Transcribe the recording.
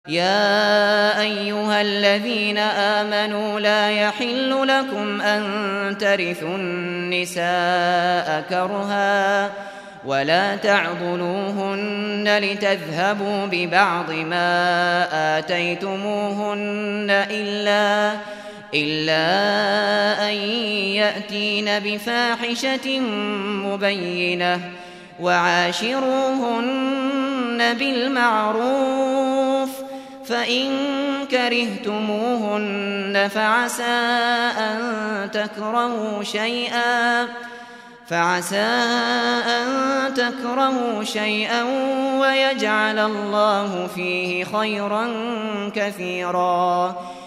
يا أيها الذين آمنوا لا يحل لكم أن ترثوا النساء كرها ولا تعضلوهن لتذهبوا ببعض ما آتيتموهن إلا أن يأتين بفاحشة مبينة وعاشروهن بالمعروف فإن كرهتموهن فعسى أن تكرهوا شيئا ويجعل الله فيه خيرا كثيرا.